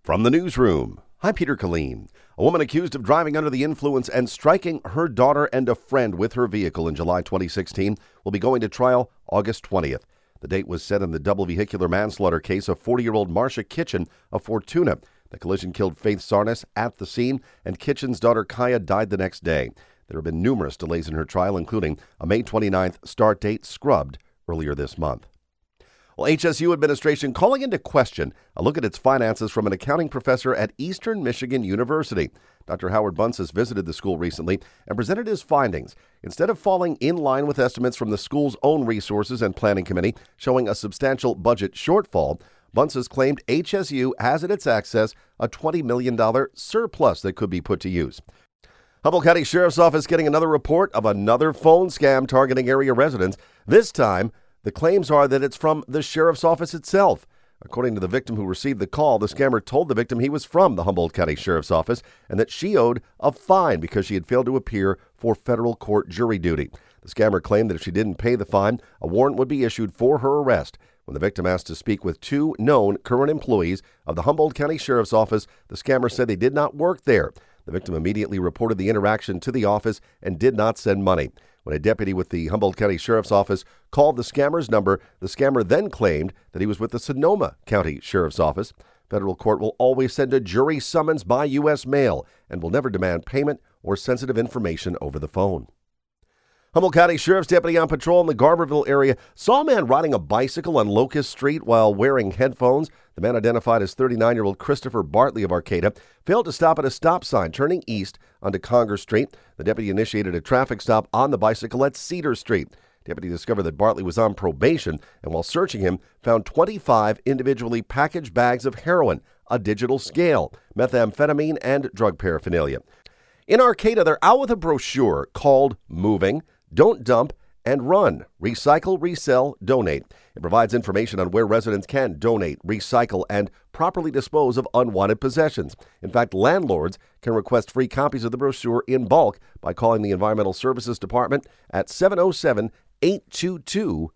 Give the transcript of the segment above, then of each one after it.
From the newsroom, I'm Peter Killeen. A woman accused of driving under the influence and striking her daughter and a friend with her vehicle in July 2016 will be going to trial August 20th. The date was set in the double vehicular manslaughter case of 40-year-old Marcia Kitchen of Fortuna. The collision killed Faith Sarnes at the scene, and Kitchen's daughter Kaya died the next day. There have been numerous delays in her trial, including a May 29th start date scrubbed earlier this month. Well, HSU administration calling into question a look at its finances from an accounting professor at Eastern Michigan University. Dr. Howard Bunce has visited the school recently and presented his findings. Instead of falling in line with estimates from the school's own resources and planning committee showing a substantial budget shortfall, Bunce has claimed HSU has at its access a $20 million surplus that could be put to use. Humboldt County Sheriff's Office getting another report of another phone scam targeting area residents. This time, the claims are that it's from the sheriff's office itself. According to the victim who received the call, the scammer told the victim he was from the Humboldt County Sheriff's Office and that she owed a fine because she had failed to appear for federal court jury duty. The scammer claimed that if she didn't pay the fine, a warrant would be issued for her arrest. When the victim asked to speak with two known current employees of the Humboldt County Sheriff's Office, the scammer said they did not work there. The victim immediately reported the interaction to the office and did not send money. When a deputy with the Humboldt County Sheriff's Office called the scammer's number, the scammer then claimed that he was with the Sonoma County Sheriff's Office. Federal court will always send a jury summons by U.S. mail and will never demand payment or sensitive information over the phone. Humboldt County Sheriff's deputy on patrol in the Garberville area saw a man riding a bicycle on Locust Street while wearing headphones. The man, identified as 39-year-old Christopher Bartley of Arcata, failed to stop at a stop sign turning east onto Conger Street. The deputy initiated a traffic stop on the bicycle at Cedar Street. Deputy discovered that Bartley was on probation and, while searching him, found 25 individually packaged bags of heroin, a digital scale, methamphetamine, and drug paraphernalia. In Arcata, they're out with a brochure called Moving, Don't Dump, and Run. Recycle, Resell, Donate. It provides information on where residents can donate, recycle, and properly dispose of unwanted possessions. In fact, landlords can request free copies of the brochure in bulk by calling the Environmental Services Department at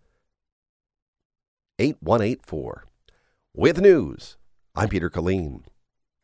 707-822-8184. With news, I'm Peter Killeen.